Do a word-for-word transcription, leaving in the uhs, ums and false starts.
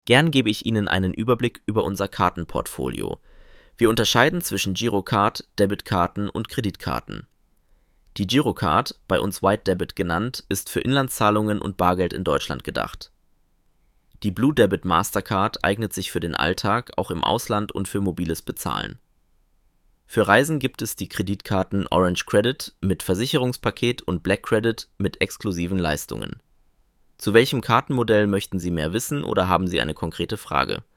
Gern gebe ich Ihnen einen Überblick über unser Kartenportfolio. Wir unterscheiden zwischen Girocard, Debitkarten und Kreditkarten. Die Girocard, bei uns White Debit genannt, ist für Inlandszahlungen und Bargeld in Deutschland gedacht. Die Blue Debit Mastercard eignet sich für den Alltag, auch im Ausland und für mobiles Bezahlen. Für Reisen gibt es die Kreditkarten Orange Credit mit Versicherungspaket und Black Credit mit exklusiven Leistungen. Zu welchem Kartenmodell möchten Sie mehr wissen oder haben Sie eine konkrete Frage?